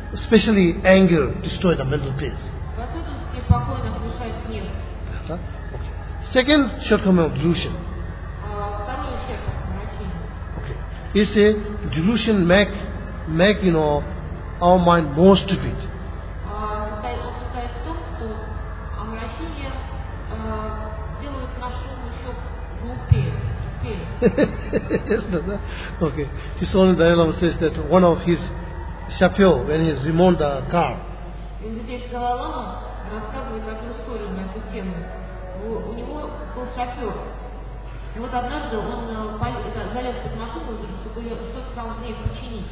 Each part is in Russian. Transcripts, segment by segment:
especially anger, destroy the mental peace. В особенности покой разрушает гнев. Okay. Second shortcoming of delusion. Второй ущерб от омрачения. Okay. Is a delusion make our mind more stupid. Он состоит в том, что омрачение делает наш ум еще глупее, тупее. Yes, no. Okay. His own dialogue says that one of his shapyo, when he removed the car, И здесь Далай-лама рассказывает одну историю на эту тему. У него был шофер. И вот однажды он залез под машину, чтобы что-то там в ней починить.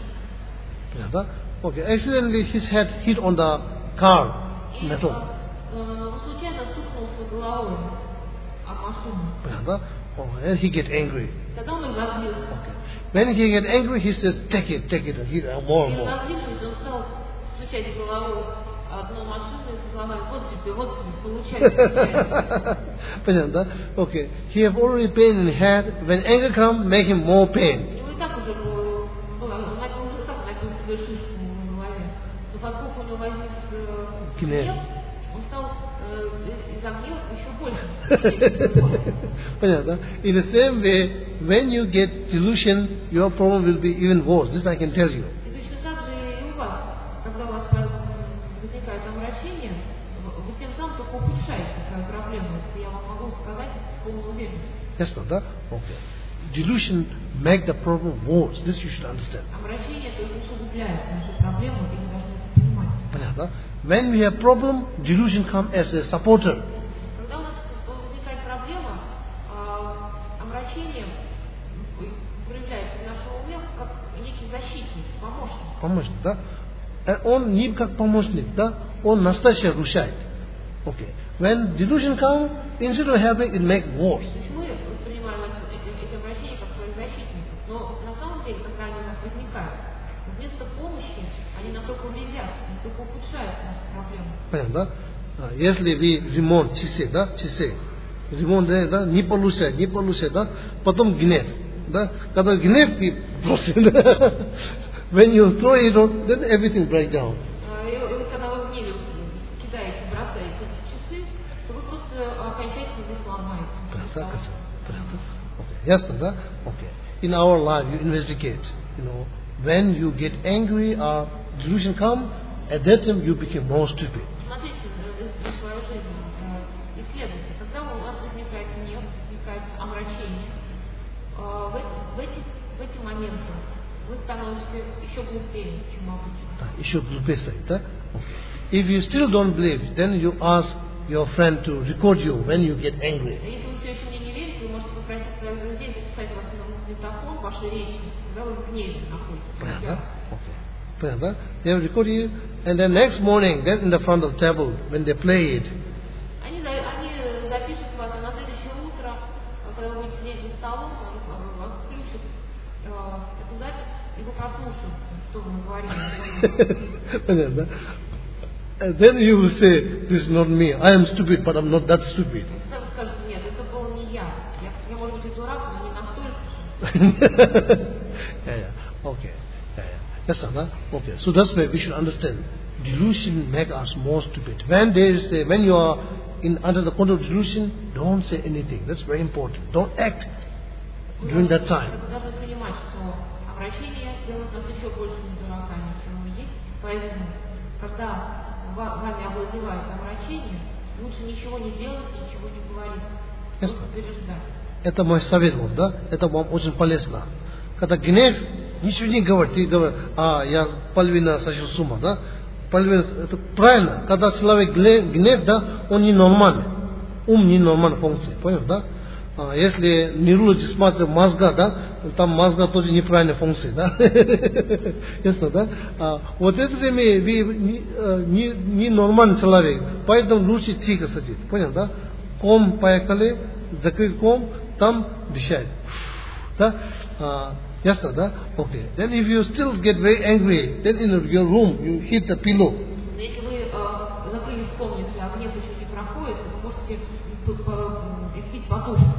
Okay. Accidentally his head hit on the car metal. Он случайно стукнулся головой о машину. And he get angry. Тогда он разозлился. Okay. When he get angry, he says, take it, and he more and И more. разозлившись, он стал стучать головой одну машину и словами, вот тебе, получается. Понятно, да? Okay. He have already pain in his head. When anger comes, make him more pain. У него и так уже было, он начал себе шишку в голове. Но поскольку у него возник гнев, он стал из-за гнева еще больше. Понятно. In the same way, when you get delusion, your problem will be even worse. This I can tell you. И точно так же и у вас, когда у вас возникает омрачение, вы тем самым только ухудшаете свою проблему. Это я вам могу сказать с полной уверенностью. Yes, no, да? Okay. Delusion make the problem worse. This you should understand. Омрачение только усугубляет нашу проблему, и мы должны это понимать. Понятно? When we have problem, delusion come as a supporter. Когда у нас возникает проблема, омрачение проявляется в нашем уме как некий защитник, помощник. Помощник, да? Он не как помощник, да? Он настоящий рушает. Okay. When delusion come, instead of helping, it make worse. То есть мы воспринимаем эти омрачения как своих защитников, но на самом деле, когда они у нас возникают, вместо помощи они нам только вредят, они только ухудшают нашу проблему. Понятно, да? Если вы ремонт, ремонт, да, не получится, да, потом гнев, да, когда гнев вы бросите, when you throw it on, then everything breaks down. И когда вы в гневе кидаете, бросаете эти часы, то вы просто окончательно здесь сломаете. Yes, да? Okay. In our life, you investigate, when you get angry or delusion come, at that time you become more stupid. Смотрите на свою жизнь, исследуйте. Когда у вас возникает гнев, возникает омрачение, в эти моменты вы становитесь еще глупее, чем обычно. Еще глупее стоит, да? If you still don't believe, then you ask your friend to record you when you get angry. Если вы все еще мне не верите, вы можете попросить своих друзей записать вас на магнитофон, ваши речи, когда вы в гневе находитесь. Понятно? They will record you, and then next morning, then in the front of the table, when they play it, Они запишут вас, а на следующее утро, когда вы будете сидеть за столом, они вас включат эту запись, и вы прослушаете, что вы говорили. Понятно? And then you will say, this is not me. I am stupid, but I'm not that stupid. Тогда вы скажете, нет, это был не я. Я может быть, и дурак, но не настолько же. Okay. Yes, sir. Okay. So that's why we should understand. Delusion make us more stupid. When you are under the control of delusion, don't say anything. That's very important. Don't act during that time. Вы должны понимать, что обращение делает нас еще большими дураками, чем мы есть. Поэтому, когда вами овладевает омрачение, лучше ничего не делать и ничего не говорить. Просто переждать. Это мой совет вам, да? Это вам очень полезно. Когда гнев, ничего не говорит, ты говоришь, я половина сошел с ума, да? Половина, это правильно. Когда человек гнев, да, он ненормальный. Ум ненормальной функции, понял, да? Если нейрологи смотрят мозга, да, там мозга тоже неправильная функция, да? Ясно, да? Вот это время вы ненормальный человек, поэтому лучше тихо сидеть, понял, да? Ком поехали, закрыть ком, там дышать, да? Ясно, да? Okay. Then if you still get very angry, then in your room you hit the pillow. Если вы закрылись в комнате, а гнев еще не проходит, то вы можете испить подушку.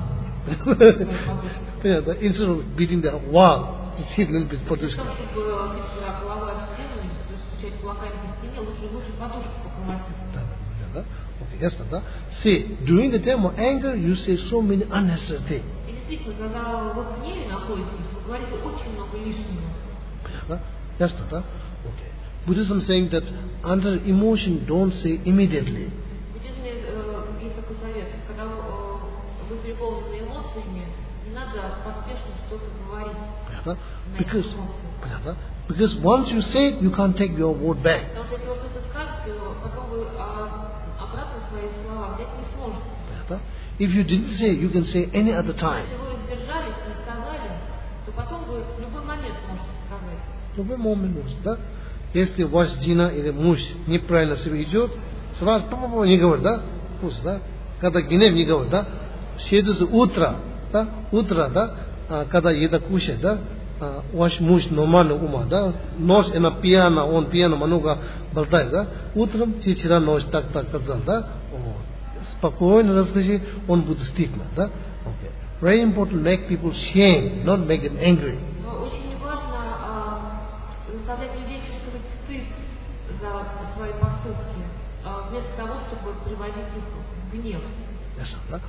Понятно? Instead of beating the wall, just hit a little bit подушку. кулаками по стене, лучше подушку поколотить. Да? Okay, ясно, да? See, during the time of anger, you say so many unnecessary things. И действительно, когда вы в гневе находитесь, вы говорите очень много лишнего. Понятно? Ясно, да? Okay. Buddhism saying that under emotion, don't say immediately. В буддизме есть такой совет, когда вы переполнены эмоциями, не надо поспешно что-то говорить. Понятно? На эти эмоции. Понятно? Because once you say it, you can't take your word back. Потому что если вы что-то скажете, потом вы обратно свои слова взять не сможете. Понятно? If you didn't say, you can say any other time. Если вы сдержались, не сказали, то потом вы в любой момент можете сказать. Любой момент может, да? Если ваш жена или муж неправильно себя идет, сразу не говорит, да? Пусть, да? Когда гнев не говорит, да? Следующее утро, да? Когда еда кушает, да? Ваш муж нормально ума, да? Ночь она пьяна, он пьяно много болтает, да? Утром ты вчера ночь так сказал, да? Спокойно расскажи, он будет стыдно, да? Okay. Very important, make people shame, not make them angry. Но очень важно заставлять людей чувствовать стыд за свои поступки, вместо того, чтобы приводить их в гнев. Yes, right?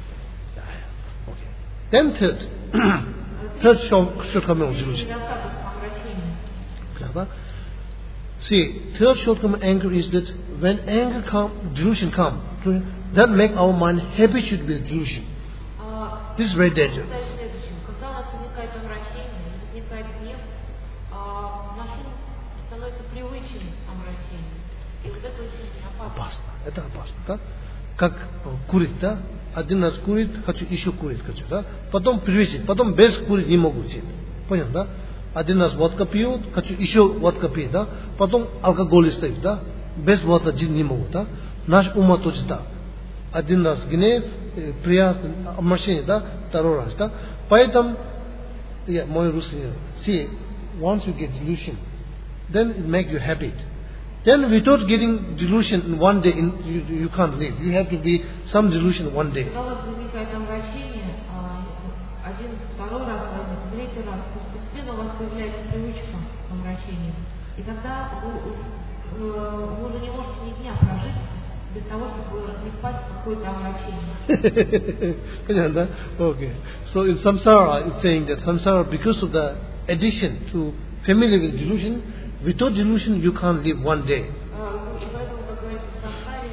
Okay. Then third shortcoming of delusion. Недостаток омрачения. See, third shortcoming of anger is that when anger delusion come, that make our mind habituated with delusion. This is very dangerous. Когда у нас возникает омрачение, возникает гнев, наш ум становится привычен омрачению. И вот это очень опасно. Это опасно, да? Как курить, да? Один раз курит, еще курить хочу, да? Потом привычит, потом без курить не могу сидеть. Понятно, да? Один раз водка пьют, хочу еще водка пить, да? Потом алкоголь стоит, да? Без водки жить не могу, да? Наш ум тоже так. Один раз гнев, приязнь, омрачение, да? Второй раз, да? Поэтому, мой русский, see, once you get delusion, then it make you habit. Then without getting delusion in one day, you can't live. You have to be some delusion one day. Когда у вас возникает омрачение, один, второй раз, третий раз, постепенно у вас появляется привычка к омрачению. И тогда вы уже не можете ни дня прожить без того, чтобы не впасть в какое-то омрачение. Понятно, да? Okay. So in samsara, it's saying that samsara, because of the addiction to familiar with delusion, without delusion, you can't live one day. И поэтому, как говорится, в самсаре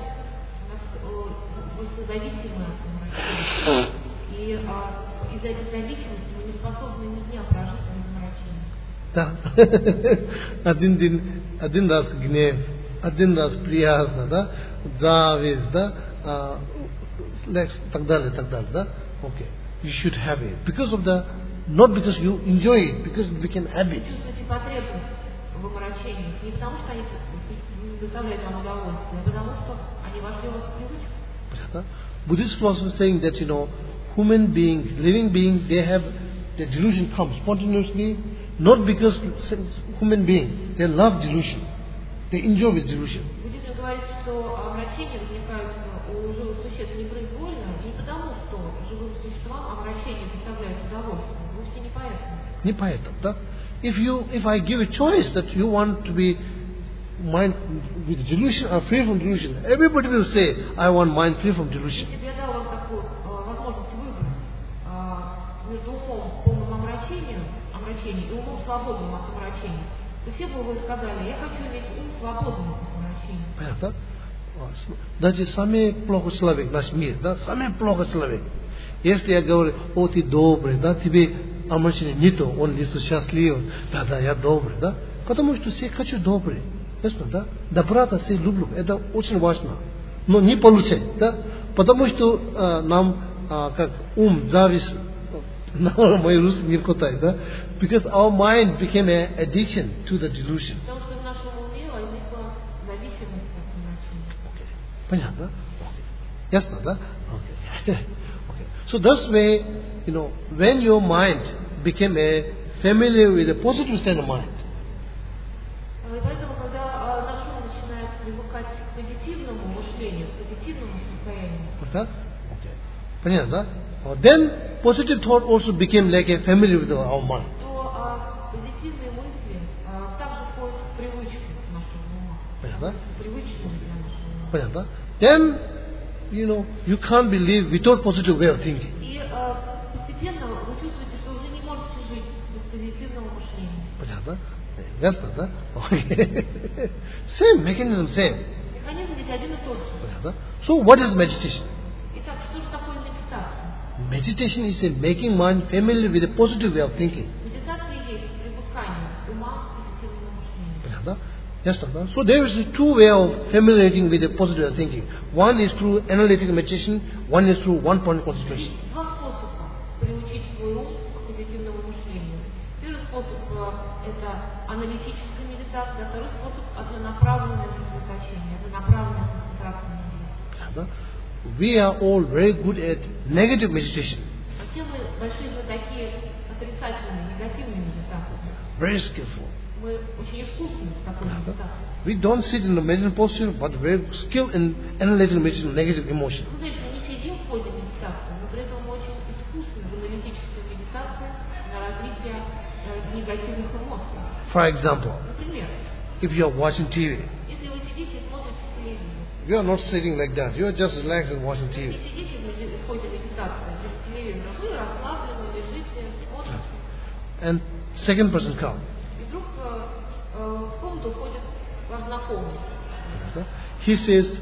вы зависимы от омрачения. И из-за этой зависимости мы не способны ни дня прожить без омрачения. Да. Один раз гнев, один раз приязно, да? Зависть, да? Так далее, да? Okay. You should have it. Because of the, not because you enjoy it, because it became habit. Чувствуете потребность в омрачении не потому, что они доставляют вам удовольствие, а потому, что они вошли в вашу привычку. Buddhist philosophy is saying that, human beings, living beings, they have, the delusion comes spontaneously, not because human beings, they love delusion. They enjoy with delusion. Буддизм говорит, что омрачения возникают у живых существ непроизвольно, не потому, что живым существам омрачение доставляет удовольствие. Вовсе не поэтому. Не поэтому, да? If I give a choice that you want to be mind with delusion or free from delusion, everybody will say, I want mind free from delusion. Если бы я дал вам такую возможность выбрать между умом полным омрачением и умом свободным от омрачения, то все бы вы сказали, я хочу иметь ум свободным от омрачения. Понятно? Даже самый плохой человек, наш мир, да, самый плохой человек. Если я говорю, ты добрый, да, тебе омрачение нету, он лицо счастливый, да, я добрый, да, потому что все хочу добрый, ясно, да, доброта все люблю, это очень важно, но не получать, да, потому что нам, как ум, зависть, мой русский не хватает, да, because our mind became an addiction to the delusion. Потому что в нашем уме возникла зависимость от омрачения. Понятно? Ясно, да? Okay. So this way, when your mind became familiar with a positive state of mind, И поэтому, когда наш ум начинает привыкать к позитивному мышлению, к позитивному состоянию, понятно, да? Then positive thought also became like a familiar with our mind. то позитивные мысли также входят в привычку нашего ума. Понятно? привычным для нашего. Понятно? Then, you can't believe without positive way of thinking. И постепенно вы чувствуете, что уже не можете жить без позитивного мышления. Понятно? That's that. Okay. Same mechanism, same. Механизм ведь один и тот же. Понятно? So what is meditation? Итак, что же такое медитация? Meditation is making mind familiar with a positive way of thinking. Медитация есть привыкание ума к позитивному мышлению. Понятно? Yes, Tata. So there is two way of familiarizing with a positive way of thinking. One is through analytical meditation, one is through one-point concentration. Есть два способа приучить свой ум к позитивному мышлению. Первый способ это аналитическая медитация, а второй способ однонаправленное сосредоточение, однонаправленная концентрация на себе. Понятно? We are all very good at negative meditation. А все мы большие знатоки отрицательной, негативной медитации. Very skillful. Мы очень искусны в такой медитации. We don't sit in the meditative posture, but very skilled in analytical meditation, negative emotion. Мы, конечно, не сидим в позе медитации, но при этом мы очень искусны в аналитической медитации на развитие негативных эмоций. For example, Например, if you are watching TV, если вы сидите и смотрите телевизор, you are not sitting like that. You are just relaxed and watching не TV. сидите в позе медитации без телевизора, вы расслаблены, лежите, смотрите, And second person comes. и вдруг в комнату входит ваш знакомый He says,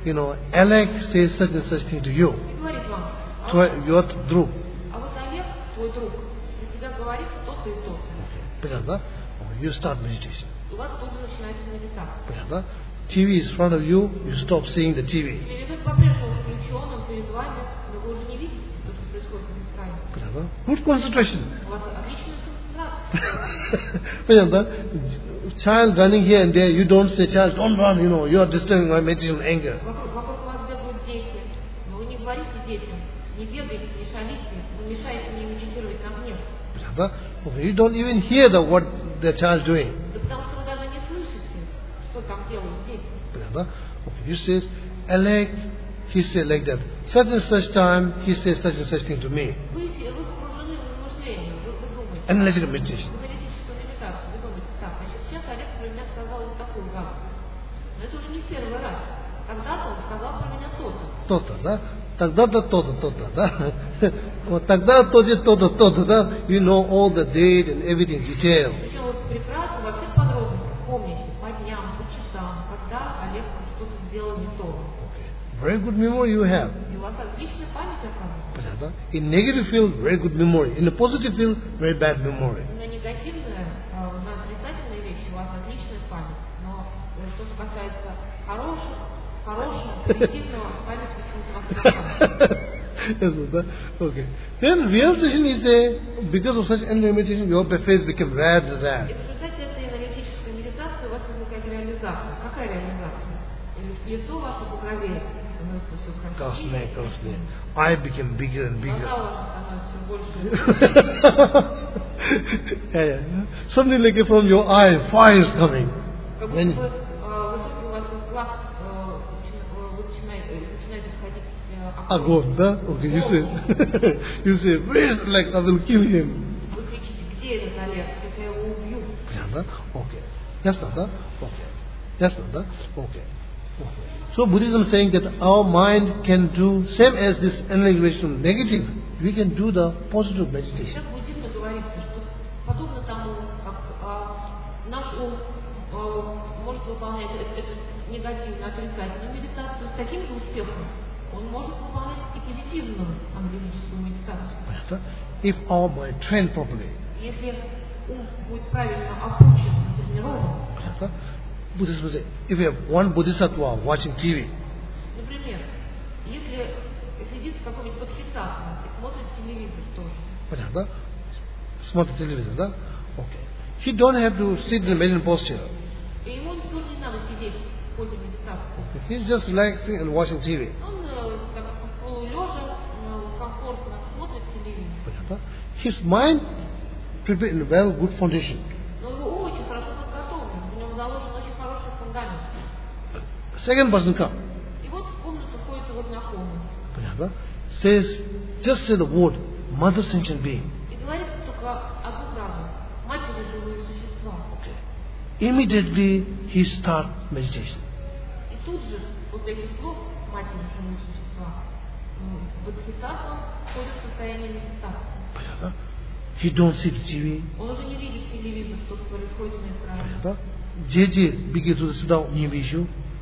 Alec says such and such thing to you. и говорит вам, Your друг. а вот Олег, твой друг, для тебя говорит то-то и то-то. Понятно? You start meditation. У вас тут же начинается медитация. Понятно? TV is in front of you, you stop seeing the TV. Телевизор по-прежнему включен, он перед вами, но вы уже не видите то, что происходит на экране. Понятно? Good concentration. У вас отличная концентрация. Понятно? Child running here and there, you don't say, child, don't run, you are disturbing my meditation anger. Вокруг вас бегают дети, но вы не говорите детям, не бегайте, не шалите, вы мешаете мне медитировать на гнев. Понятно? Okay, you don't even hear what the child doing. Да потому что вы даже не слышите, что там делают дети. Понятно? Okay, he says, Alec, he said like that. Such and such time, he says such and such thing to me. Вы погружены в размышления, вы думаете. Analytical meditation. В аналитическую медитацию, вы думаете, так, значит, сейчас Олег про меня сказал вот такую гадость. Но это уже не первый раз. Когда-то он сказал про меня то-то. То-то, да? Тогда-то то-то, да? Вот тогда то-то, да? You know all the date and everything detail. Причем вы прекрасно во всех подробностях помните по дням, по часам, когда Олег что-то сделал не то. Very good memory you have. И у вас отличная память оказывается. In negative field, very good memory. In the positive field, very bad memory. На негативные, на отрицательные вещи у вас отличная память. Но то, что касается хорошего, позитивного, память почему-то у вас плохая. Yes, okay. Then realization is because of such meditation, your face became red. И в результате этой аналитической медитации у вас возникает реализация. Какая реализация? Лицо ваше багровеет, становится все красивее. Eye became bigger and bigger. Глаза ваши становятся все больше и больше. Something like from your eye, fire is coming. Как будто бы в итоге у вас из глаз начинает исходить огонь, да? Okay, you say, where is Alex? I will kill him. Вы кричите, где этот Олег? Это я его убью. Понятно? Okay. Yes, Nanda? Okay. Yes, Nanda? Okay. So Buddhism is saying that our mind can do, same as this analyzation negative, we can do the positive meditation. Сейчас в буддизме говорится, что подобно тому, как наш ум может выполнять эту негативную, отрицательную медитацию с таким же успехом, он может выполнять и позитивную аналитическую медитацию. If our mind trained properly, если ум будет правильно обучен, натренирован, Buddhism will say, if you have one bodhisattva watching TV, например, если сидит какой-нибудь бодхисаттва и смотрит телевизор тоже. Смотрит телевизор, да? Okay. He don't have to sit in a meditative posture. И ему тоже не надо сидеть в позе медитации. He's just relaxing and watching TV. Он так полулежа, комфортно смотрит телевизор. His mind prepared in a well good foundation. Но его ум очень хорошо подготовлен, в нем заложен очень хороший фундамент. Second person comes. И вот в комнату входит его знакомый. Says, just say the word, mother sentient being. И говорит только одну фразу: матери живые существа. immediately he start meditation. И тут же, после этих слов матери живого существа, Бодхисаттва входит в состояние медитации. Понятно? He don't see the TV. Он уже не видит телевизор, что происходит на экране. Понятно? Дети бегут туда-сюда, не вижу.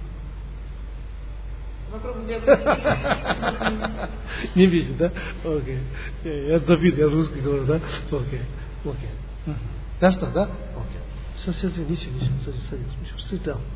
Вокруг бегают дети. Не вижу, да? Окей. Я забил, я русский говорю, да? Окей. Окей. Ясно, да? Окей. Все, ничего, садись. Sit down.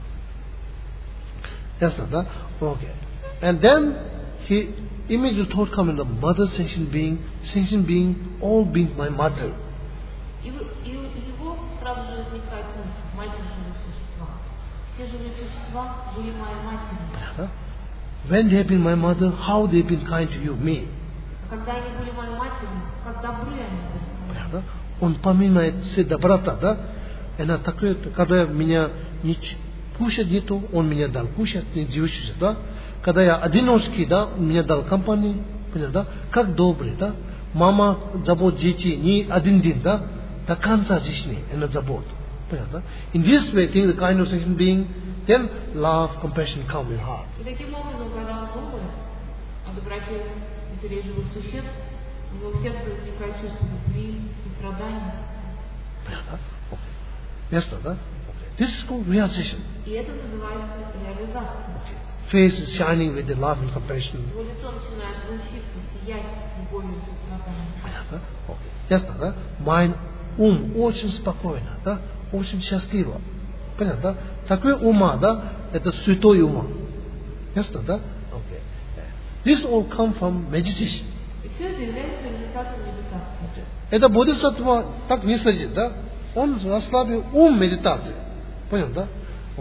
Ясно, да? Окей. And then he immediately thought come in the mother sentient being, all being my mother. И его сразу же возникает мысль, матерь живых существа. Все живые существа были моей матерью. When they have been my mother, how they have been kind to you, me. Когда они были моей матерью, как добры они были. Он поминает все доброта, да? Она такое, когда меня кушать нету, он меня дал кушать, не девочек, да? Когда я одиночки, да, он меня дал компанию, понятно, да? Как добрый, да? Мама забот детей не один день, да? До конца жизни она забот, понятно? In this way, think the kind of sentient being, then love, compassion come in heart. И таким образом, когда он думает о доброте матерей живых существ, у него в сердце возникает чувство любви, сострадания. Понятно? Ясно, да? This is called realization. И это называется реализация. Face is shining with the love and compassion. Его лицо начинает лучиться, сиять любовью и состраданием. Понятно? Ясно, да? Mind, очень спокойно, да? Очень счастливо. Понятно, да? Такой ума, да? Это святой ума. Ясно, да? This all come from meditation. И все это является результатом медитации. Это бодхисаттва так не сидит, да? Он расслабил ум медитации. Понятно, да?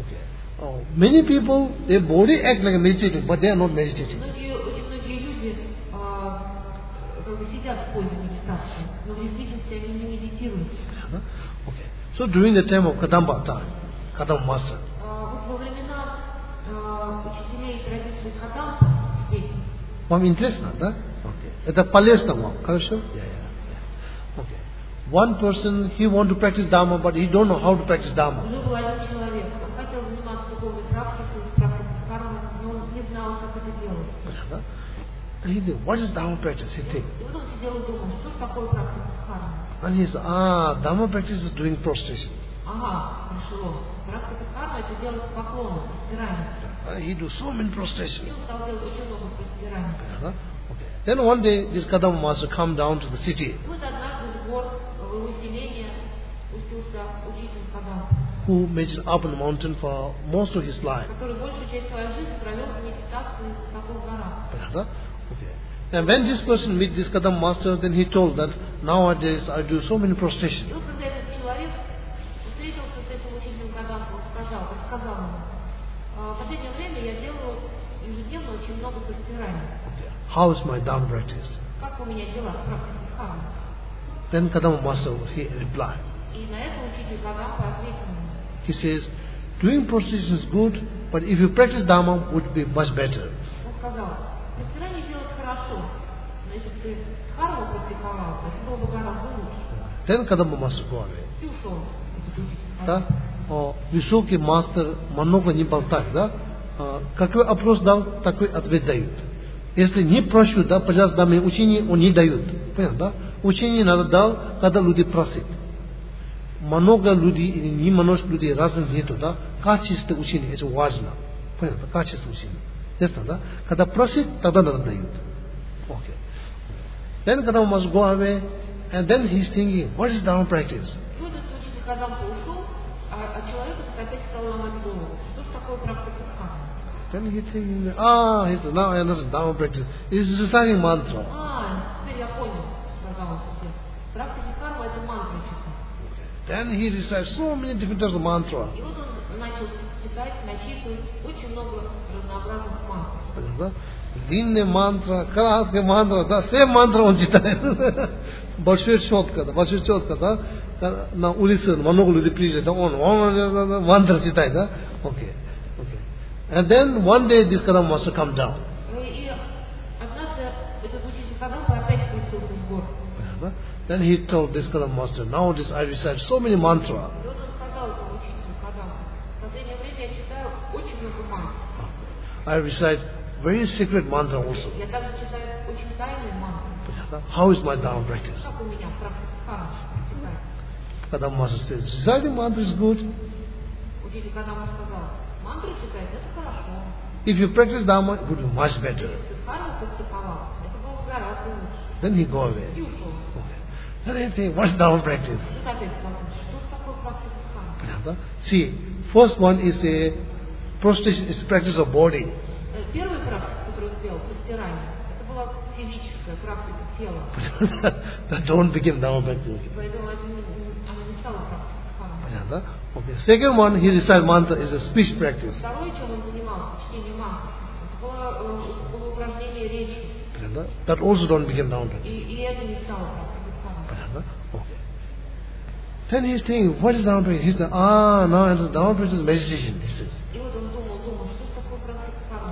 Many people, their body act like meditating, but they are not meditating. Очень многие люди как бы сидят в позе медитации, но в действительности они не медитируют. So during the time of Kadamba time, Kadamba master. Вот во времена учителей традиции Кадампа, здесь. Вам интересно, да? Это полезно вам, хорошо? Okay. One person, he want to practice Dharma, but he don't know how to practice Dharma. Жил был один человек, он хотел заниматься духовной практикой, практикой кармы, но он не знал, как это делать. And he said, what is Dharma practice? He think. И вот он сидел и думал, что же такое практика кармы? And he said, Dharma practice is doing prostration. Ага, пришло. Практика кармы это делать поклоны, простирание. And he do so many prostration. И он стал делать очень много простираний. Then one day, this Kadamba master come down to the city. И вот однажды в двор, в его селение спустился учитель Кадампа, who meditated up on the mountain for most of his life. который большую часть своей жизни провел в медитации высоко в горах. And when this person meet this Kadamba master, then he told that nowadays I do so many prostration. И вот когда этот человек встретился с этим учителем Кадампа, он сказал ему, в последнее время я делаю ежедневно очень много простираний. How is my Dharma practice? Как у меня дела в практике кармы? Then Kadamba master he replied. И на это учитель Кадампа ответил ему. He says, doing prostration is good, but if you practice Dharma, would be much better. Он сказал, простирание делать хорошо, но если бы ты карму практиковал, это было бы гораздо лучше. Then Kadamba master go away. И ушел. Да? Высокий мастер много не болтает, да? Какой вопрос дал, такой ответ дают. Если не прошу, да, пожалуйста, дай мне учение, он не дает. Понятно, да? Учение надо дал, когда люди просят. Много людей или не много людей разных нету, да? Качество учения, это важно. Понятно, качество учения. Ясно, да? Когда просят, тогда надо дают. Okay. Then Kadamba must go away, and then he's thinking, what is Dharma practice? И вот этот учитель Кадампа ушел, а человек опять стал ломать голову. Что же такое практика кармы? Then he thinking, he said, now I understand Dharma practice. It's reciting mantra. Теперь я понял, сказал он себе. Практика кармы это мантра читать. Then he recites so many different types of mantra. И вот он начал читать, начитывать очень много разнообразных мантр. Длинные мантра, краткие мантра, да, все мантры он читает. Большая четко, да, на улице много людей приезжают, да, он мантра читает, да, okay. And then one day this Kadamba master come down. И однажды этот учитель Кадампа опять спустился с гор. Then he told this Kadamba master, nowadays I recite so many mantra. И вот он сказал этому учителю я читаю очень много мантр. I recite very secret mantra also. Я также читаю очень тайные мантры. How is my Dharma practice? Как у меня практика кармы протекает? Kadam Master says, reciting mantra is good. Учитель Кадама сказал, мантры читать это хорошо. If you practice Dharma, it would be much better. Если ты карму практиковал, это было гораздо лучше. Then he go away. И ушел. Then I think, what's Dharma practice? Тут опять сказал, что такое практика кармы? See, first one is a prostration, is practice of body. Первая практика, которую он сделал, простирание, это была физическая практика тела. That don't begin Dharma practice. Поэтому она не стала практикой кармы. Okay. Second one, he recited mantra is a speech practice. Второе, чем он занимался, чтение мантры, это было упражнение речи. That also don't begin Dharma practice. И это не стало практикой кармы. Okay. Then he's thinking, what is Dharma practice? He said, now Dharma practice is meditation, he says. И вот он думал, что такое практика кармы?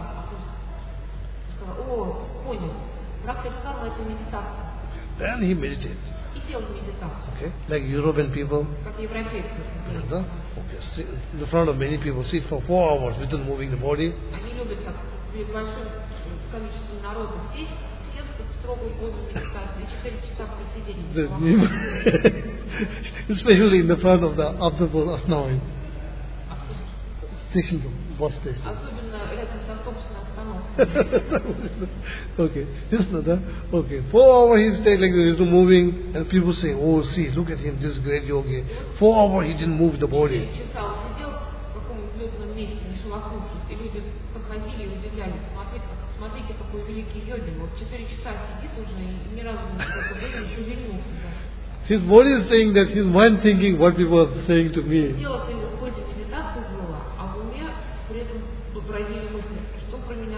Сказал, понял, практика кармы это медитация. Then he meditates. И сел в медитацию. Okay, like European people. Как европейцы. Okay, in the front of many people, sit for 4 hours without moving the body. Они любят так перед большим количеством народа сесть, все в строгую позу медитации, 4 часа просидели. Especially in the front of the Asnawi. Station, bus station. Особенно рядом с автобусной остановкой. Okay, this another. Okay, 4 hours he stayed like this, moving, and people say, "Oh, see, look at him, this great yogi. 4 hours he didn't move the body." 4 часа он сидел в каком-нибудь лёгком месте, не шелохнувшись, и люди проходили и удивлялись. Смотрите, какой великий йоги. Вот 4 часа сидит уже и ни разу не шевельнулся. His body is saying that, his mind thinking what people are saying to me. Тело-то его в ходе медитации было, а в уме при этом бродили мысли, что про меня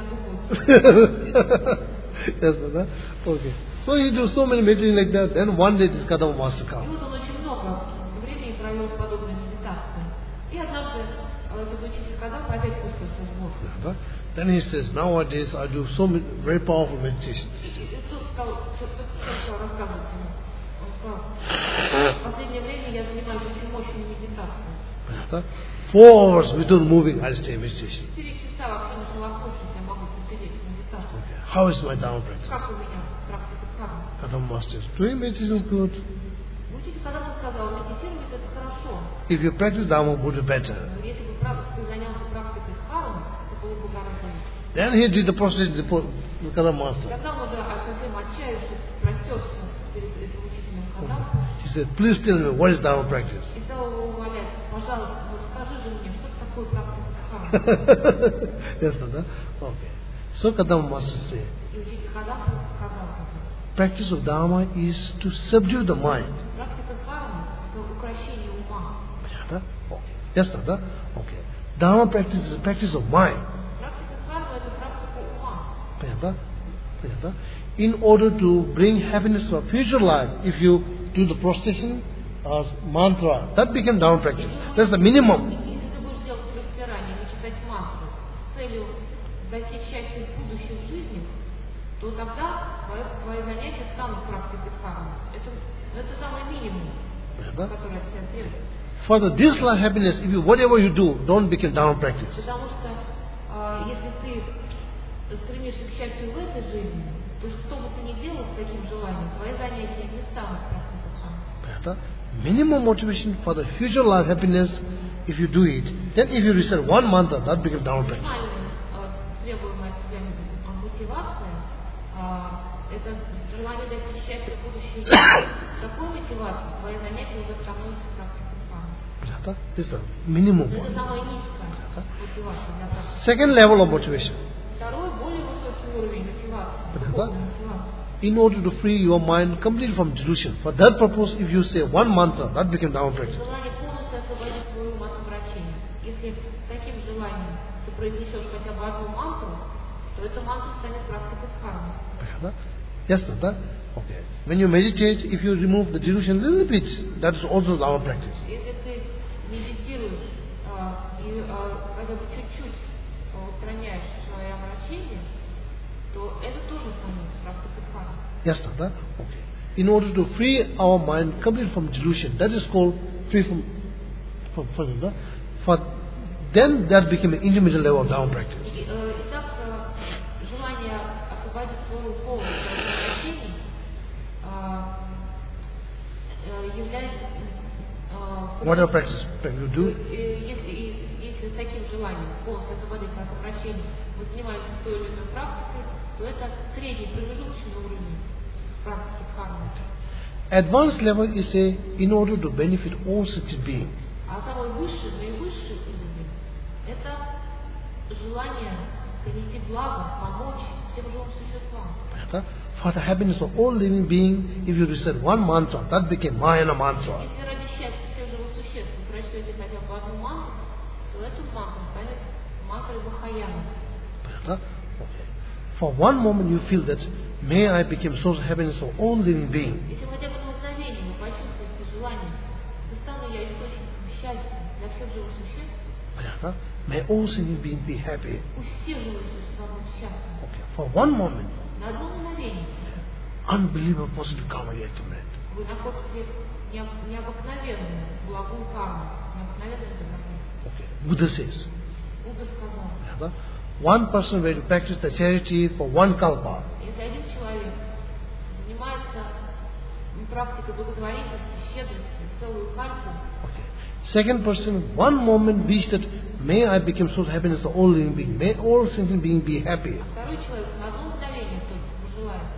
думают. Yes, brother. Okay. So he do so many meditation like that. Then one day this Kadama master И comes. вот он очень много времени провел в подобной медитации. И однажды этот учитель Кадама опять пустился в мозг. Then he says, nowadays I do so many very powerful meditations. И тут стал рассказывать ему. Он сказал, в последнее время я занимаюсь очень мощной медитацией. 4 hours without moving, I stay in meditation. 4 часа вообще не шелохнувшись, я могу посидеть в медитации. Okay. How is my Dharma practice? Как у меня практика кармы? Kadama master, doing meditation is good. Учитель Кадама сказал, медитировать это хорошо. If you practice Dharma, it would be better. Но если бы ты занялся практикой кармы, это было бы гораздо лучше. Then he did the prostration to the Kadama master. Тогда он уже совсем отчаявшись, простерся перед этим учителем Кадама. He said, please tell me, what is Dharma practice? И стал его умолять, пожалуйста, расскажи же мне, что такое практика кармы. Yes, brother. Okay. So Kadama master said, И учитель Кадама сказал, practice of Dharma is to subdue the mind. практика кармы – это укрощение ума. Okay. Yes, brother. Okay. Dharma practice is a practice of mind. Практика кармы – это практика ума. In order to bring happiness to a future life, if you do the prostration or mantra, that becomes Dharma practice. That's the minimum. Если ты будешь делать простирание или читать мантру с целью достичь счастья в будущей жизни, то тогда твои занятия станут практикой кармы. Это самый минимум, который от тебя требуется. For this life happiness, if you, whatever you do, don't become Dharma practice. Потому что если ты стремишься к счастью в этой жизни, то что бы ты ни делал с таким желанием, твои занятия не станут практикой кармы. Minimum motivation for the future life happiness, if you do it, then if you recite one mantra, that becomes Dharma practice. Требуемая от тебя мотивация, это желание достичь счастья в будущей жизни. Такой мотивацией твои занятия уже становятся практикой кармы. This is the minimum Это one. самая низкая мотивация для практики. Second level of motivation. Второй, более высокий уровень мотивации, духовной мотивации. In order to free your mind completely from delusion. For that purpose, if you say one mantra, that becomes Dharma practice. Желание полностью освободить свой ум от обращения. Если таким желанием ты произнесешь хотя бы одну мантру, то эта мантра станет практикой кармы. Yes, Tata? Okay. When you meditate, if you remove the delusion a little bit, that is also Dharma practice. Если ты медитируешь и хотя бы чуть-чуть устраняешь свое обращение, то это тоже становится практикой кармы. Yes, Tata? Okay. In order to free our mind completely from delusion, that is called free from then that became an intermediate level of down practice. Итак, желание освободить свою полость от ограничений является... Whatever practice you do, Если с таким желанием полностью освободиться от обращений мы занимаемся той или иной практикой, то это средний промежуточный уровень практики кармы. advanced level is in order to benefit all sentient beings. А самый высший, наивысший уровень – это желание принести благо, помочь всем живым существам. For the happiness of all living beings, if you recite one mantra, that became Mahayana mantra. Если ради счастья всех живых существ вы прочтете хотя бы одну мантру, то эта мантра станет мантрой Махаяна. Okay. For one moment you feel that, may I become source of happiness for all living beings. Если хотя бы на мгновение вы почувствуете желание, да стану я источником счастья для всех живых существ, may all sentient beings be happy. пусть все живые существа будут счастливы. Okay. For one moment, На одно мгновение unbelievable positive karma you accumulate. вы находите необыкновенную благую карму, необыкновенную добродетель. Okay. Buddha says, Будда сказал, one person will practice the charity for one kalpa. если один человек занимается практикой благотворительности, щедрости целую кальпу, Second person, one moment wish that may I become source of happiness for all living beings. May all sentient beings be happy. второй человек на одно мгновение только пожелает,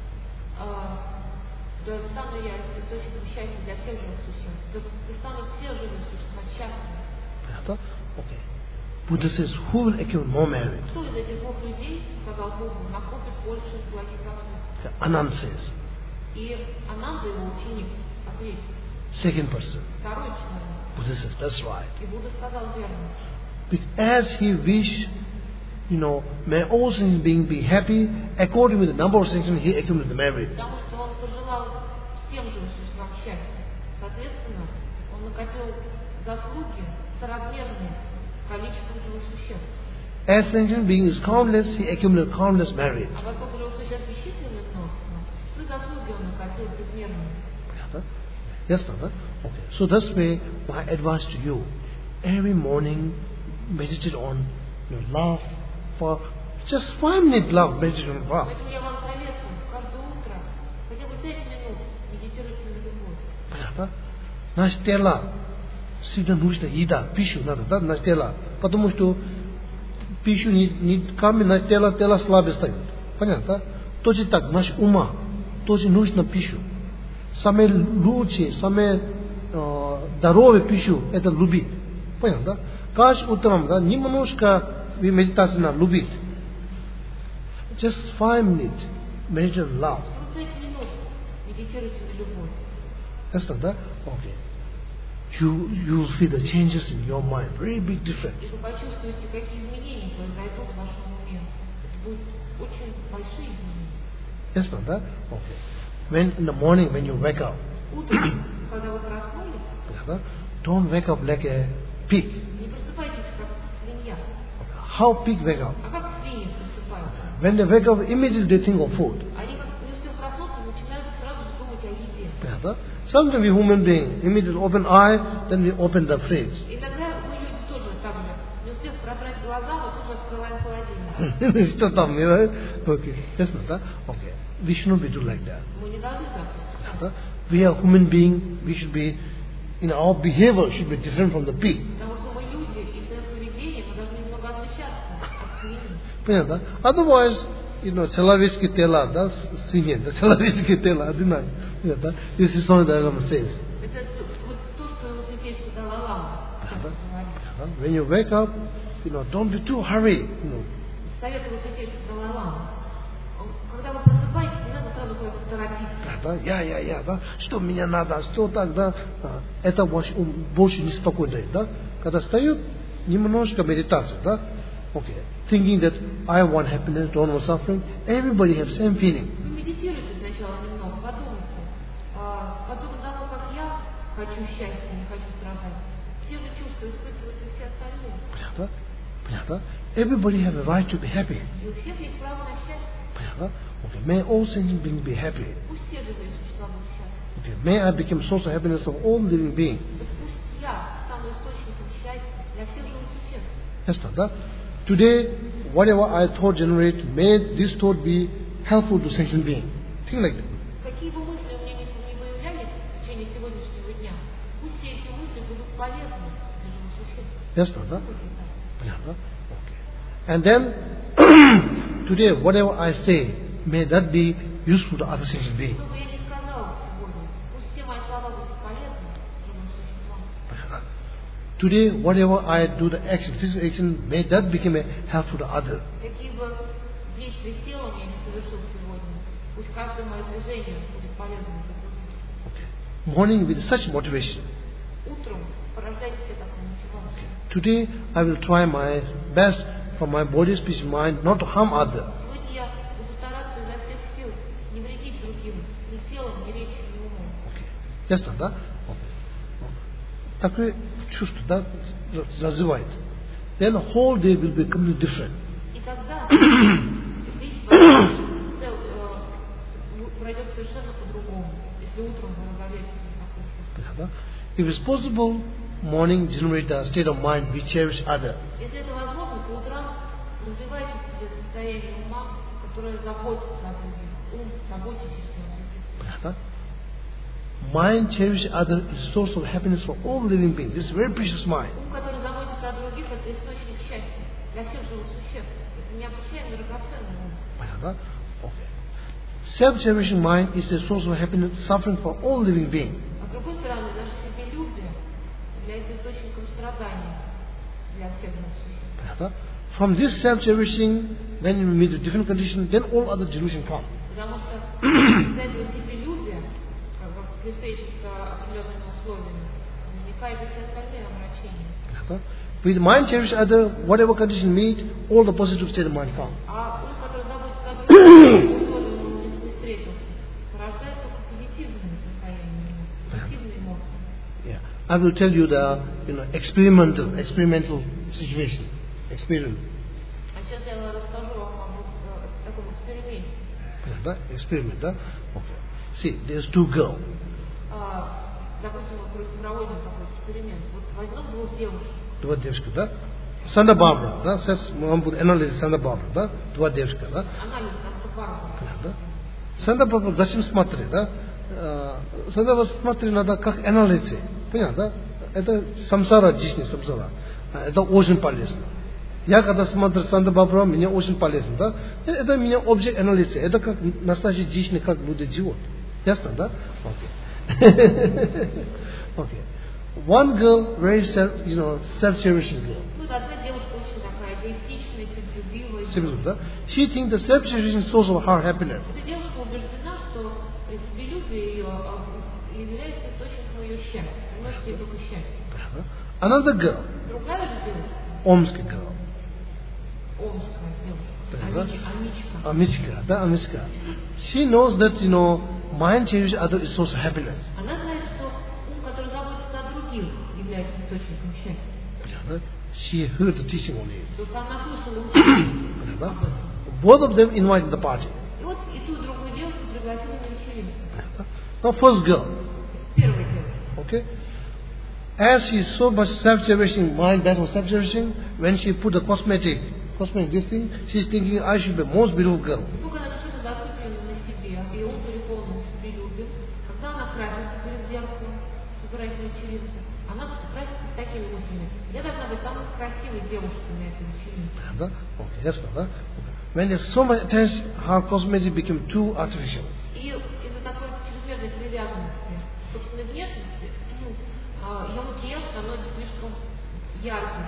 да стану я источником счастья для всех живых существ, да станут все живые существа счастливы. Okay. Buddha says, who will accumulate more merit? Кто из этих двух людей, сказал Богу, накопит больше благих заслуг? Anand says. И Ананда, его ученик, ответил. Second person. Второй человек. Buddha says, that's right. И Будда сказал верно. As he wish, may all sentient beings be happy, according to the number of sanctions he accumulated the merit. Потому что он пожелал всем живым существам счастья. Соответственно, он накопил заслуги соразмерные количеству живых существ. As sentient being is countless, he accumulated countless merit. А поскольку живых существ бесчисленно множество, то и заслуги он накопил безмерные. Yes, Tata? Okay. So this way, my advice to you, every morning, meditate on love for just 5 minutes. Love, meditate on love. Поэтому я вам советую каждое утро хотя бы 5 минут медитируйте на любовь. Наш тело всегда нужна еда, пищу надо, да, наш тело. Потому что пищу не кроме наш тело слабее стает. Понятно, да? Тоже так, наш ума тоже нужна пищу. Самое лучшее, самое здоровое пищу это любить. Понятно, да? Каждое утром, да, немножко медитация надо любить. Just 5 minutes meditate on love. 5 минут медитируйте на любовь. That's да? Okay. You will feel the changes in your mind, very big difference. И вы почувствуете, какие изменения произойдут в вашем уме. Это будут очень большие изменения. Yes, да? Okay. When in the morning when you wake up, Утром, когда вы проснулись, don't wake up like a pig. не просыпайтесь как свинья. How pig wake up? А как свиньи просыпаются? When they wake up, immediately they think of food. Они, как не успев проснуться, начинают сразу же думать о еде. Sometimes we human beings immediately open eye, then we open the fridge. Иногда мы люди тоже так же. Не успев продрать глаза, мы тут же открываем холодильник. Что там, right? Okay. Yes, да? Okay. We should not be do like that. Мы не должны так поступать. We are human beings. We should be, our behavior should be different from the pig. Потому что мы люди, и в своем поведении мы должны немного отличаться от свиньи. Понятно? Otherwise, человеческие тела, да, свиньи, да, человеческие тела, одинаковые. Понятно? This is something that Rama says. Это вот то, что его святейшество Далай-лама говорит. When you wake up, don't be too hurry. Совет его святейшества Далай-лама. Когда вы просыпаетесь, не надо сразу куда-то торопиться. Да, что мне надо, что так, да. Это ваш ум больше неспокойно, да. Когда встает, немножко медитация, да. Okay. Thinking that I want happiness, don't want suffering. Everybody has same feeling. Вы медитируйте сначала немного, подумайте. Подобно тому, как я хочу счастья, не хочу страдать. Те же чувства испытывают и все остальные. Понятно? Everybody have a right to be happy. И у всех есть право на счастье. Понятно? Okay. May all sentient beings be happy. Пусть все живые существа будут счастливы. Okay. May I become source of happiness of all living beings. Пусть я стану источником счастья для всех живых существ. Ясно, да? Today, whatever I thought generate, may this thought be helpful to sentient being. Think like that. Какие бы мысли у меня ни появлялись в течение сегодняшнего дня, пусть все эти мысли будут полезны для живых существ. Ясно, да? Пусть это так. Понятно? Okay. And then, today, whatever I say, may that be useful to other sentient beings. Что бы я ни сказала сегодня, пусть все мои слова будут полезны живым существам. Понятно? Today, whatever I do, the action, physical action, may that become a helpful to other. Какие бы действия телом я не совершил сегодня, пусть каждое мое движение будет полезным для других. Okay. Morning with such motivation. Утром порождайте себе такую мотивацию. Today, I will try my best from my body, speech, and mind, not to harm others. Сегодня я буду стараться изо всех сил не вредить другим, ни телом, ни речью, ни умом. Ясно, да? Такое чувство, да, развивает. Then the whole day will be completely different. И тогда весь пройдет совершенно по-другому, если утром вы разовьетесь на такое чувство. If it's possible, morning generate a state of mind we cherish other. Если это возможно, по утрам развивайте в себе состояние ума, которое заботится о других. Ум, заботитесь о других. Mind cherish other is a source of happiness for all living beings. This is very precious mind. Ум, который заботится о других, это источник счастья для всех живых существ. Это необычайно драгоценный ум. Okay. Self-cherishing mind is a source of happiness, suffering for all living beings. А с другой стороны, даже себелюбие является источником страдания для всех живых существ. From this self-cherishing, when you meet with different conditions, then all other delusions come. Потому что из-за этого себелюбия, при встрече с определенными условиями, возникают и все остальные омрачения. With mind cherish other, whatever condition meet, all the positive state of mind come. А ум, который заботится о других, условиях он не встретился, порождает только позитивные состояния, позитивные эмоции. Yeah. I will tell you the experimental situation. Experiment. А сейчас я расскажу вам о таком эксперименте. Experiment, да? Okay. See, there's two girls. Допустим, мы проводим такой эксперимент. Вот возьмем двух девушек. Два девушки, да? Санта-Барбара, да? Сейчас мы вам будем анализ Санта-Барбара, да? Два девушки, да? Анализ Санта-Барбара. Санта-Барбара зачем смотреть, да? Санта-Барбара смотреть надо как анализ. Понятно, да? Это самсара, жизнь самсара. Это очень полезно. Я когда смотрю Санта-Барбара, мне очень полезно, да? Это меня объект анализа. Это как настоящая жизнь, как люди живут. Ясно, да? Okay. Okay. One girl, very self-cherishing girl. Вот одна девушка очень такая эгоистичная, себелюбивая. Да? She thinks the self-cherishing source of her happiness. Эта девушка убеждена, что себелюбие ее является источником ее счастья, приносит ей только счастье. Another girl. Другая же девушка. Омская girl. Омская девушка. Амичка, да, Амичка. She knows that, mind cherish other is source of happiness. Она знает, что ум, который заботится о других, является источником счастья. She heard the teaching on it. То есть она слышала учение. Both of them invited the party. И вот и ту, и другую девушку пригласили на вечеринку. Now first girl. Первая девушка. Okay. As she is so much self-cherishing, mind that was self-cherishing, when she put the cosmetic this thing, she is thinking, I should be the most beautiful girl. Сколько она действительно зациклена на себе, и ум переполнен себелюбием, когда она красится перед зеркалом, собираясь на вечеринку, она красится с такими мыслями. Я должна быть самой красивой девушкой на этой вечеринке. Да? Okay, yes, да? Okay. When there's so much attention, her cosmetic became too artificial. И из-за такой чрезмерной привязанности собственной внешности, ее макияж становится слишком ярким.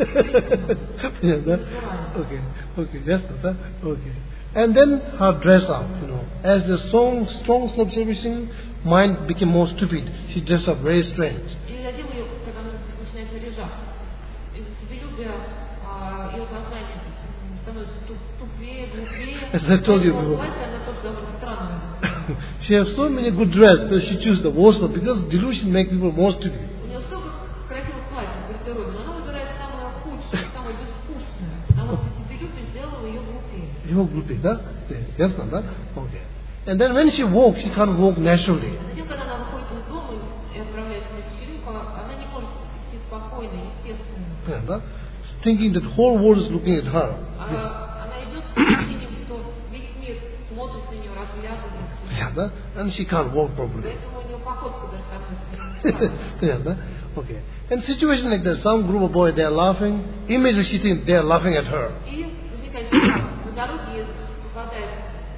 Okay, yes, да? Okay. And then her dress up, as the strong self-servicing mind became more stupid, she dressed up very strange. И затем ее, когда она начинает наряжаться, из-за себелюбия ее сознание становится тупее, глупее. As I told you before. Она тоже довольно странная. She has so many good dresses that she chooses the worst one because delusion makes people more stupid. У нее столько красивых платьев в гардеробе, но она выбирает самое худшее, самое безвкусное, потому что себелюбие сделало ее глупее. Ее глупее, да? Ясно, да? Okay. And then when she walks, she can't walk naturally. Затем, когда она выходит из дома и отправляется на вечеринку, она не может идти спокойно, естественно. Да? thinking that the whole world is looking at her. Она идет с ощущением, что весь мир смотрит на нее, разглядывает. And she can't walk properly. Поэтому у нее походка даже становится. Okay. In situation like that, some group of boys, they are laughing. Immediately she thinks they are laughing at her. И возникает ситуация. На дороге попадает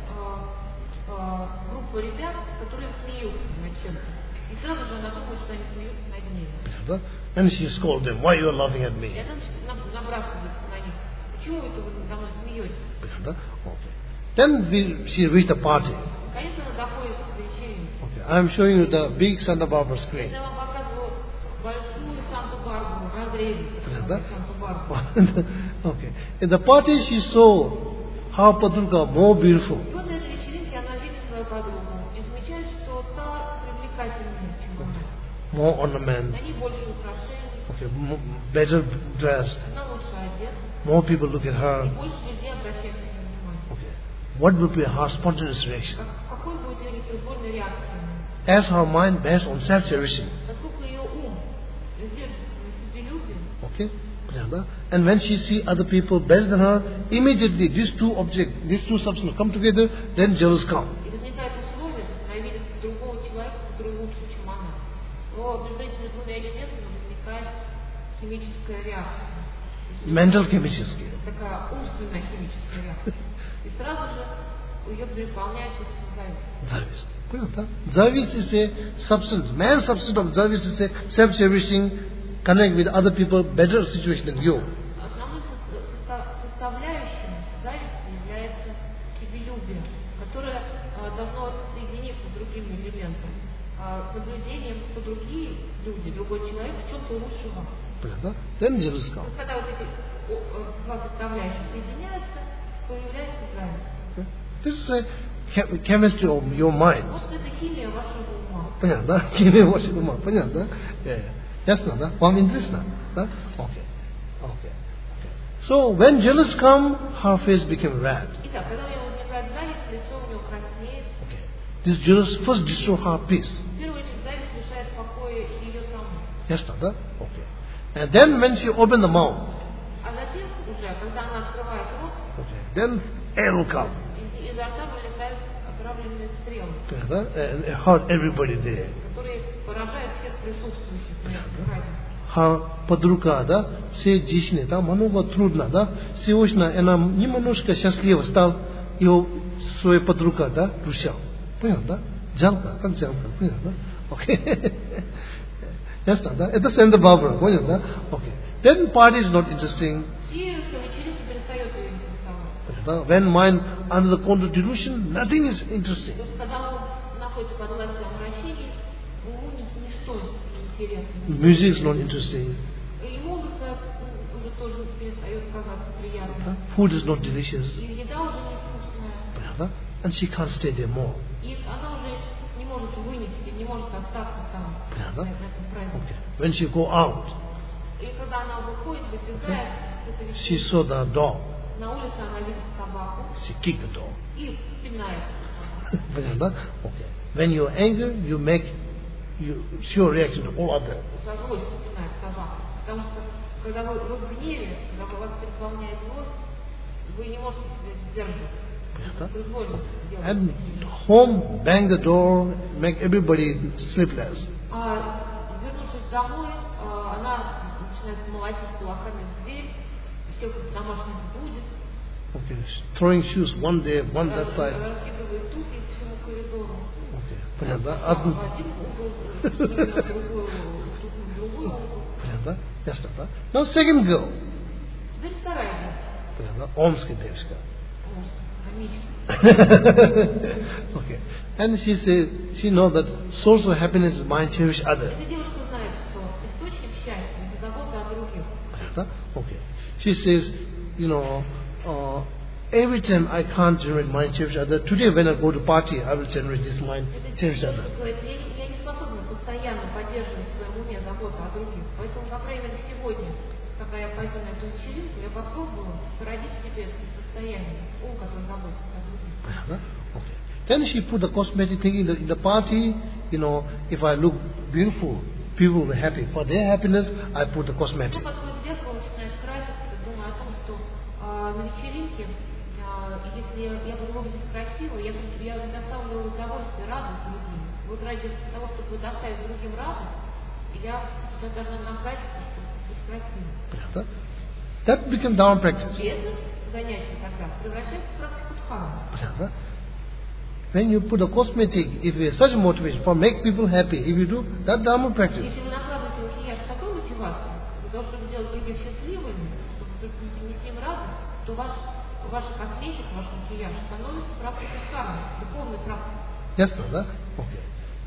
группа ребят, которые смеются над чем-то. И сразу же она думает, что они смеются над ней. And she scolds them, why you are laughing at me? И она набрасывается на них. Почему это вы надо мной смеетесь? Okay. Then she reached the party. Конечно, она доходит до вечеринки. Okay. I am showing you the big Santa Barbara screen. Я вам показываю большую Санту-Барбару, разрезик Санту-Барбару. Okay. In the party she saw how Padruka more beautiful. И вот на этой вечеринке она видит свою подругу и замечает, что та привлекательнее, чем она. More ornaments. На ней больше украшений. Okay. Better dressed. Она лучше одета. More people look at her. И больше людей обращают на нее внимание. Okay. What would be her spontaneous reaction? Какой будет ее непроизвольная реакция? As her mind based on self-cherishing. Поскольку ее ум держится на себелюбии. Okay. And when she see other people better than her, immediately these two objects, these two substances come together, then jealous come. И возникает условие, то есть она видит другого человека, который лучше, чем она. Но между этими двумя элементами возникает химическая реакция. Mental chemistry. Такая умственная химическая реакция. И сразу же ее переполняет чувство зависти. Zavist is a substance. Man's substance of zavist is a self-cherishing, connect with other people, better situation than you. Основным составляющим зависти является себелюбие, которое должно соединиться с другими элементами. Наблюдением, что другие люди, другой человек в чем-то лучше вас. Then jealous come. Когда вот эти два составляющих соединяются, появляется зависть. This is a chemistry of your mind. Вот это химия вашего ума. Понятно? Химия вашего ума. Понятно? Ясно, да? Вам интересно? Да? Okay. So when jealous come, her face became red. Итак, когда у нее возникает зависть, лицо у нее краснеет. Okay. This jealous first destroy her peace. В первую очередь зависть лишает покоя ее саму. Ясно, да? Okay. And then when she opened the mouth, А затем уже, когда она открывает рот, then arrow come. изо рта вылетают отравленные стрелы, And it hurt everybody there. которые поражают всех присутствующих на этом празднике. Her подруга, да, все дичные, да, много трудно, да, сегодня она немножко счастлива стал, его своя подруга, да, друзья. Понял, да? Жалко, как жалко, понял, да? Окей. Ясно, да? Это Santa Barbara, понял, да? Окей. Then party is not interesting. И вечеринка перестает ее интересовать. When mind under the control delusion, nothing is interesting. Потому что когда он находится под властью омрачений, ему ничто не интересно. Music is not interesting. И музыка уже тоже перестает казаться приятной. Food is not delicious. И еда уже невкусная. And she can't stay there more. И она уже не может вынести, не может остаться там, на этом празднике. When she go out, И когда она выходит, выбегает, she saw the dog. на улице она видит собаку She kicked the dog. и пинает Понятно? Okay. When you're angry, you make your reaction to all others. со злостью пинает собаку. Потому что когда вы в гневе, когда вас переполняет злость, вы не можете себя сдерживать. Произвольно делать. And home, bang the door, make everybody sleepless. Вернувшись домой, она начинает молотить кулаками в дверь, всех домашних будет. Okay. Throwing shoes one day, one that side. Раскидывает туфли по всему коридору. Okay. Понятно? В один угол, другой угол. Понятно? Ясно, да? Now second girl. Теперь вторая девушка. Понятно? Омская девушка. Okay. And she says, she knows that source of happiness is mind cherish other. Эта девушка знает, что источник счастья – это забота о других. Okay. She says, every time I can't generate mind cherish other, today when I go to party, I will generate this mind cherish other. Я не способна постоянно поддерживать в своем уме заботу о других. Поэтому, по крайней мере, сегодня, когда я пойду на эту вечеринку, я попробую породить в себе это состояние, ум, который заботится о других. Okay. Then she put the cosmetic thing in the party. If I look beautiful, people will be happy. For their happiness, I put the cosmetic. Потом подходит к зеркалу, начинает краситься на вечеринке, если я буду выглядеть красиво, я доставлю удовольствие, радость другим. Вот ради того, чтобы доставить другим радость, я должна накраситься, чтобы быть красивым. That becomes Dharma practice. И это занятие тогда превращается в практику дхармы. When you put a cosmetic, if you have such motivation for make people happy, if you do that Dharma practice. Если вы накладываете макияж с такой мотивацией, для того, чтобы сделать других счастливыми, чтобы принести им радость, то ваша косметика, ваш макияж становится практикой дхармы, духовной практикой. Yes, brother. Okay.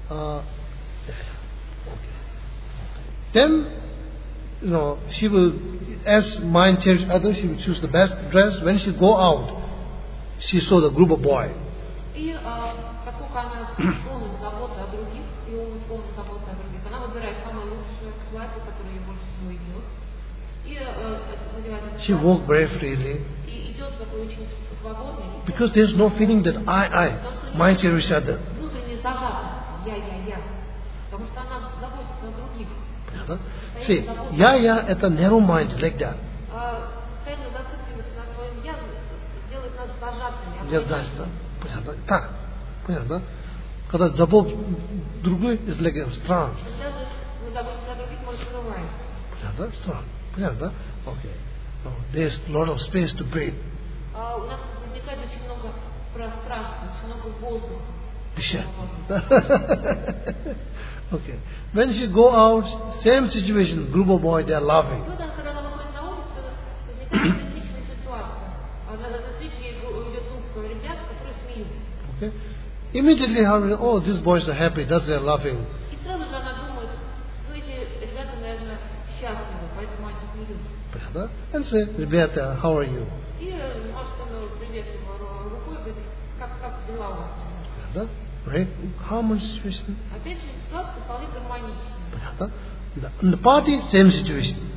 Then, she will, as mind changes others, she will choose the best dress. When she go out, she saw the group of boys. И поскольку она полна заботы о других, и он полна заботы о других, она выбирает самое лучшее платье, которое ей больше всего идет. И надевает. She walks very freely. И идет такой очень свободный. Because there is no feeling that I, mind changes other. Внутренне зажата. Я. Потому что она заботится о других. See, я это narrow mind, like that. Постоянно зацикливаться на своем я делает нас зажатыми. Понятно? Когда забот другой, is like a strong. Даже мы заботимся о других, мы открываем. Strong. Понятно? Okay. There is a lot of space to breathe. У нас возникает очень много пространства, очень много воздуха. Okay. When she go out, same situation, group of boys, they are laughing. Когда она выходит на улицу, возникает идентичная ситуация. Навстречу ей идет группа ребят, которые смеются. Okay. Immediately, these boys are happy, thus they are laughing. И сразу же она думает, эти ребята, наверное, счастливы, поэтому они смеются. And say, ребята, how are you? И может он приветливо рукой говорит, как дела у вас? Right? Common situation. Опять же, ситуация вполне гармоничная. In the party, same situation.